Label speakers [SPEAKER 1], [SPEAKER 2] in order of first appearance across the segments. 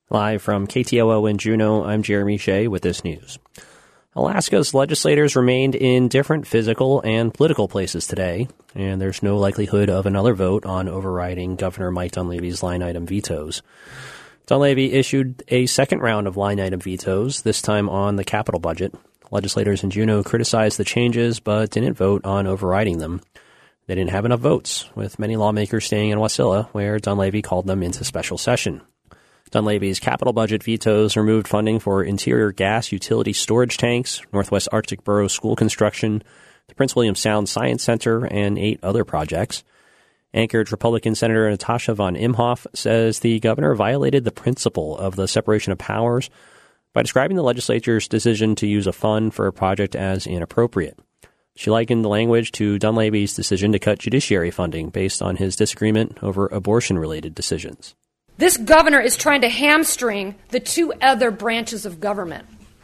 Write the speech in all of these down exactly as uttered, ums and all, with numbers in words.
[SPEAKER 1] Live from K T O O in Juneau, I'm Jeremy Shea with this news. Alaska's legislators remained in different physical and political places today, and there's no likelihood of another vote on overriding Governor Mike Dunleavy's line-item vetoes. Dunleavy issued a second round of line-item vetoes, this time on the capital budget. Legislators in Juneau criticized the changes, but didn't vote on overriding them. They didn't have enough votes, with many lawmakers staying in Wasilla, where Dunleavy called them into special session. Dunleavy's capital budget vetoes removed funding for interior gas utility storage tanks, Northwest Arctic Borough school construction, the Prince William Sound Science Center, and eight other projects. Anchorage Republican Senator Natasha von Imhoff says the governor violated the principle of the separation of powers by describing the legislature's decision to use a fund for a project as inappropriate. She likened the language to Dunleavy's decision to cut judiciary funding based on his disagreement over abortion-related decisions.
[SPEAKER 2] This governor is trying to hamstring the two other branches of government.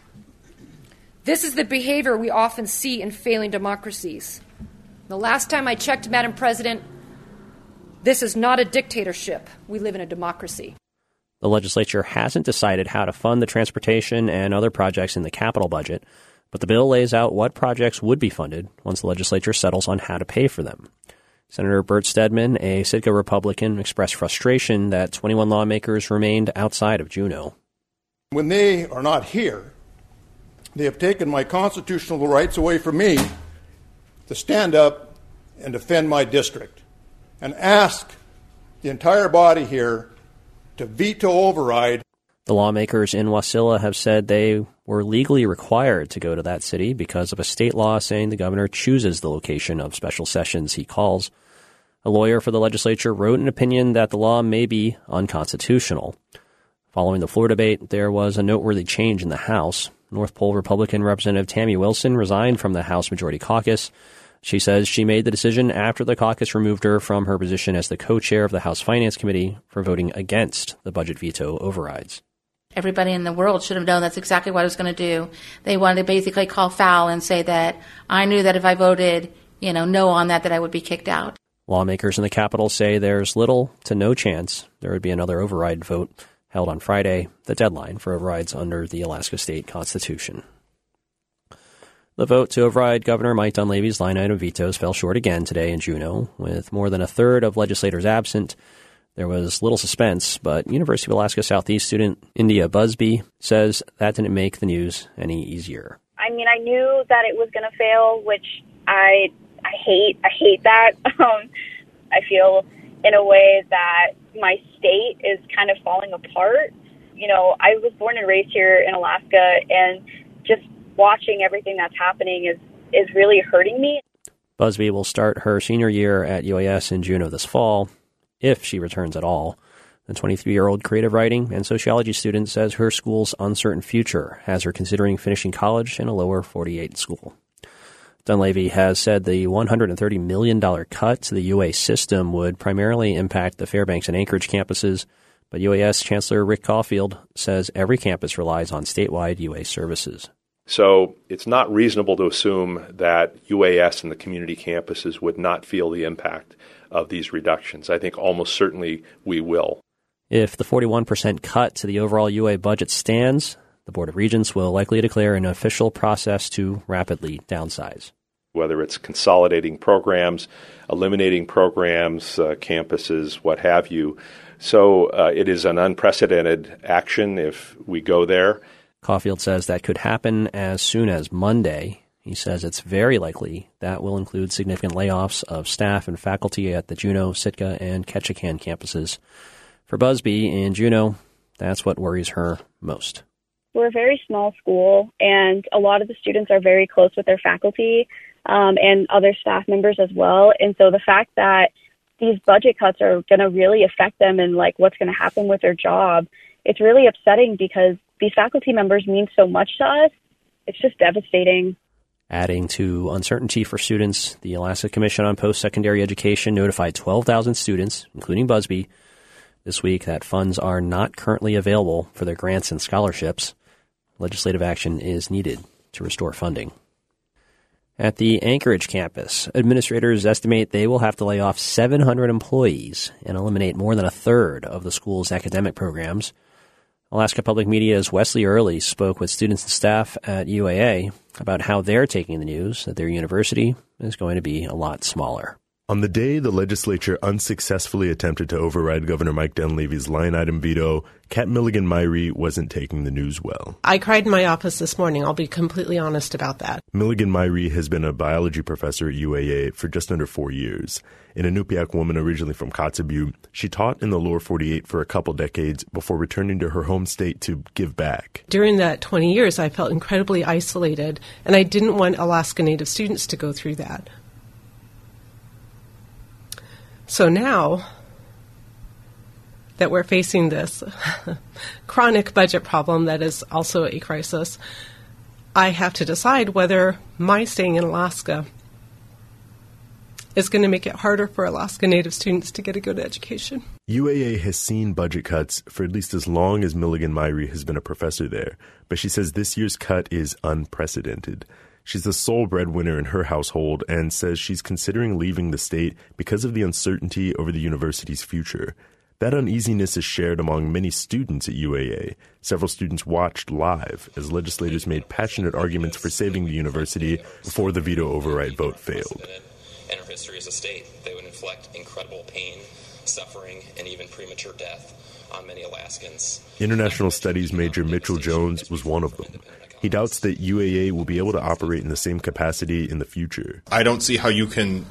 [SPEAKER 2] This is the behavior we often see in failing democracies. The last time I checked, Madam President, this is not a dictatorship. We live in a democracy.
[SPEAKER 1] The legislature hasn't decided how to fund the transportation and other projects in the capital budget, but the bill lays out what projects would be funded once the legislature settles on how to pay for them. Senator Bert Stedman, a Sitka Republican, expressed frustration that twenty-one lawmakers remained outside of Juneau.
[SPEAKER 3] When they are not here, they have taken my constitutional rights away from me to stand up and defend my district and ask the entire body here to veto override.
[SPEAKER 1] The lawmakers in Wasilla have said they were legally required to go to that city because of a state law saying the governor chooses the location of special sessions he calls. A lawyer for the legislature wrote an opinion that the law may be unconstitutional. Following the floor debate, there was a noteworthy change in the House. North Pole Republican Representative Tammy Wilson resigned from the House Majority Caucus. She says she made the decision after the caucus removed her from her position as the co-chair of the House Finance Committee for voting against the budget veto overrides.
[SPEAKER 4] Everybody in the world should have known that's exactly what I was going to do. They wanted to basically call foul and say that I knew that if I voted, you know, no on that, that I would be kicked out.
[SPEAKER 1] Lawmakers in the Capitol say there's little to no chance there would be another override vote held on Friday, the deadline for overrides under the Alaska State Constitution. The vote to override Governor Mike Dunleavy's line-item vetoes fell short again today in Juneau, with more than a third of legislators absent. There was little suspense, but University of Alaska Southeast student India Busby says that didn't make the news any easier.
[SPEAKER 5] I mean, I knew that it was going to fail, which I I hate. I hate that. Um, I feel in a way that my state is kind of falling apart. You know, I was born and raised here in Alaska, and just watching everything that's happening is, is really hurting me.
[SPEAKER 1] Busby will start her senior year at U A S in Juneau this fall, if she returns at all. The twenty-three-year-old creative writing and sociology student says her school's uncertain future has her considering finishing college in a lower forty-eight school. Dunleavy has said the one hundred thirty million dollars cut to the U A system would primarily impact the Fairbanks and Anchorage campuses, but U A S Chancellor Rick Caulfield says every campus relies on statewide U A services.
[SPEAKER 6] So it's not reasonable to assume that U A S and the community campuses would not feel the impact of these reductions. I think almost certainly we will.
[SPEAKER 1] If the forty-one percent cut to the overall U A budget stands, the Board of Regents will likely declare an official process to rapidly downsize.
[SPEAKER 6] Whether it's consolidating programs, eliminating programs, uh, campuses, what have you. So uh, it is an unprecedented action if we go there.
[SPEAKER 1] Caulfield says that could happen as soon as Monday. He says it's very likely that will include significant layoffs of staff and faculty at the Juneau, Sitka, and Ketchikan campuses. For Busby in Juneau, that's what worries her most.
[SPEAKER 5] We're a very small school, and a lot of the students are very close with their faculty um, and other staff members as well. And so the fact that these budget cuts are going to really affect them and like what's going to happen with their job, it's really upsetting because these faculty members mean so much to us. It's just devastating.
[SPEAKER 1] Adding to uncertainty for students, the Alaska Commission on Post-Secondary Education notified twelve thousand students, including Busby, this week that funds are not currently available for their grants and scholarships. Legislative action is needed to restore funding. At the Anchorage campus, administrators estimate they will have to lay off seven hundred employees and eliminate more than a third of the school's academic programs. Alaska Public Media's Wesley Early spoke with students and staff at U A A about how they're taking the news that their university is going to be a lot smaller.
[SPEAKER 7] On the day the legislature unsuccessfully attempted to override Governor Mike Dunleavy's line item veto, Kat Milligan-Myrie wasn't taking the news well.
[SPEAKER 8] I cried in my office this morning. I'll be completely honest about that.
[SPEAKER 7] Milligan-Myrie has been a biology professor at U A A for just under four years. An Inupiaq woman originally from Kotzebue, she taught in the lower forty-eight for a couple decades before returning to her home state to give back.
[SPEAKER 8] During that twenty years, I felt incredibly isolated, and I didn't want Alaska Native students to go through that. So now that we're facing this chronic budget problem that is also a crisis, I have to decide whether my staying in Alaska is going to make it harder for Alaska Native students to get a good education.
[SPEAKER 7] U A A has seen budget cuts for at least as long as Milligan-Myrie has been a professor there, but she says this year's cut is unprecedented. She's the sole breadwinner in her household and says she's considering leaving the state because of the uncertainty over the university's future. That uneasiness is shared among many students at U A A. Several students watched live as legislators made passionate arguments for saving the university before the veto override vote failed.
[SPEAKER 9] In our history as a state, they would inflict incredible pain, suffering, and even premature death on many Alaskans.
[SPEAKER 7] International Studies major Mitchell Jones was one of them. He doubts that U A A will be able to operate in the same capacity in the future.
[SPEAKER 10] I don't see how you can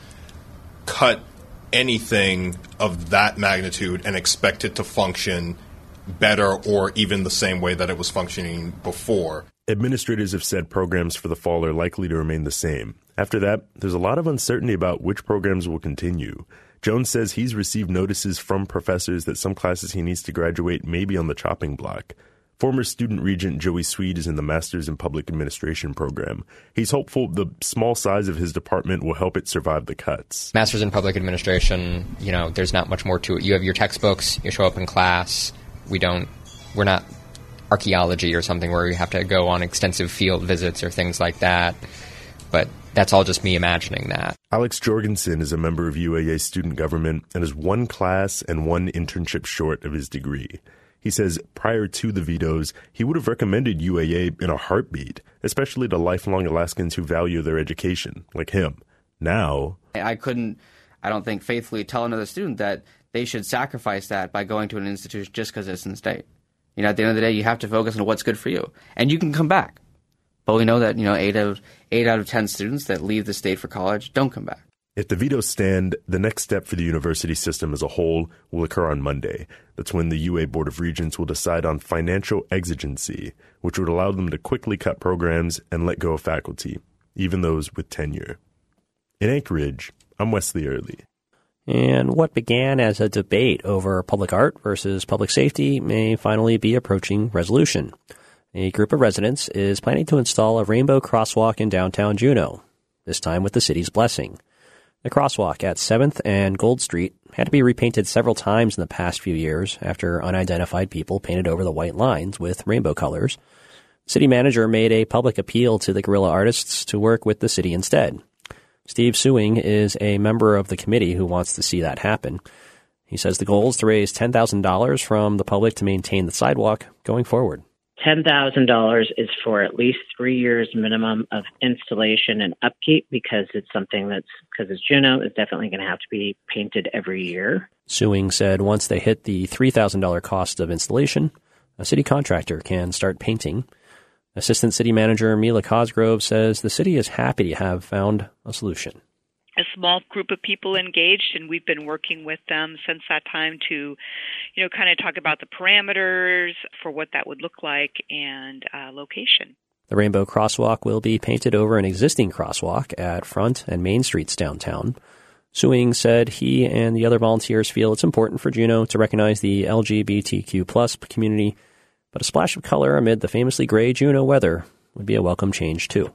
[SPEAKER 10] cut anything of that magnitude and expect it to function better or even the same way that it was functioning before.
[SPEAKER 7] Administrators have said programs for the fall are likely to remain the same. After that, there's a lot of uncertainty about which programs will continue. Jones says he's received notices from professors that some classes he needs to graduate may be on the chopping block. Former student regent Joey Swede is in the Masters in Public Administration program. He's hopeful the small size of his department will help it survive the cuts.
[SPEAKER 11] Masters in Public Administration, you know, there's not much more to it. You have your textbooks, you show up in class. We don't, we're not archaeology or something where you have to go on extensive field visits or things like that. But that's all just me imagining that.
[SPEAKER 7] Alex Jorgensen is a member of U A A student government and is one class and one internship short of his degree. He says prior to the vetoes, he would have recommended U A A in a heartbeat, especially to lifelong Alaskans who value their education, like him. Now,
[SPEAKER 12] I couldn't, I don't think, faithfully tell another student that they should sacrifice that by going to an institution just because it's in state. You know, at the end of the day, you have to focus on what's good for you. And you can come back. But we know that, you know, eight out of, eight out of ten students that leave the state for college don't come back.
[SPEAKER 7] If the vetoes stand, the next step for the university system as a whole will occur on Monday. That's when the U A Board of Regents will decide on financial exigency, which would allow them to quickly cut programs and let go of faculty, even those with tenure. In Anchorage, I'm Wesley Early.
[SPEAKER 1] And what began as a debate over public art versus public safety may finally be approaching resolution. A group of residents is planning to install a rainbow crosswalk in downtown Juneau, this time with the city's blessing. The crosswalk at seventh and Gold Street had to be repainted several times in the past few years after unidentified people painted over the white lines with rainbow colors. City manager made a public appeal to the guerrilla artists to work with the city instead. Steve Sewing is a member of the committee who wants to see that happen. He says the goal is to raise ten thousand dollars from the public to maintain the sidewalk going forward.
[SPEAKER 13] ten thousand dollars is for at least three years minimum of installation and upkeep because it's something that's, because it's Juneau, it's definitely going to have to be painted every year.
[SPEAKER 1] Sewing said once they hit the three thousand dollars cost of installation, a city contractor can start painting. Assistant City Manager Mila Cosgrove says the city is happy to have found a solution.
[SPEAKER 14] A small group of people engaged, and we've been working with them since that time to, you know, kind of talk about the parameters for what that would look like and uh, location.
[SPEAKER 1] The rainbow crosswalk will be painted over an existing crosswalk at Front and Main Streets downtown. Sewing said he and the other volunteers feel it's important for Juneau to recognize the L G B T Q plus community, but a splash of color amid the famously gray Juneau weather would be a welcome change, too.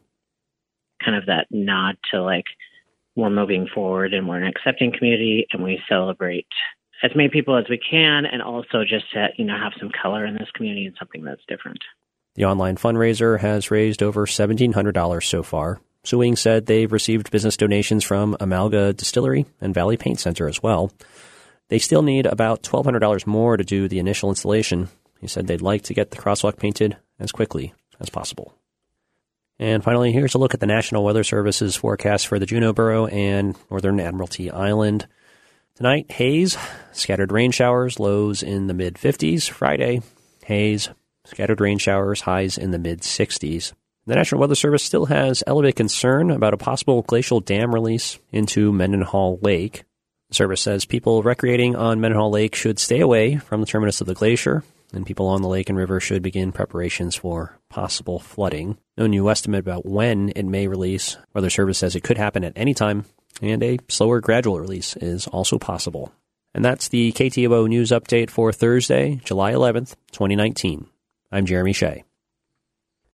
[SPEAKER 13] Kind of that nod to, like, we're moving forward and we're an accepting community and we celebrate as many people as we can, and also just to, you know, have some color in this community and something that's different.
[SPEAKER 1] The online fundraiser has raised over seventeen hundred dollars so far. Sewing said they've received business donations from Amalga Distillery and Valley Paint Center as well. They still need about twelve hundred dollars more to do the initial installation, He said they'd like to get the crosswalk painted as quickly as possible. And finally, here's a look at the National Weather Service's forecast for the Juneau Borough and Northern Admiralty Island. Tonight, haze, scattered rain showers, lows in the mid-fifties. Friday, haze, scattered rain showers, highs in the mid-sixties. The National Weather Service still has elevated concern about a possible glacial dam release into Mendenhall Lake. The service says people recreating on Mendenhall Lake should stay away from the terminus of the glacier, and people on the lake and river should begin preparations for possible flooding. No new estimate about when it may release. Weather Service says it could happen at any time, and a slower gradual release is also possible. And that's the K T O O News Update for Thursday, July eleventh, twenty nineteen. I'm Jeremy Shea.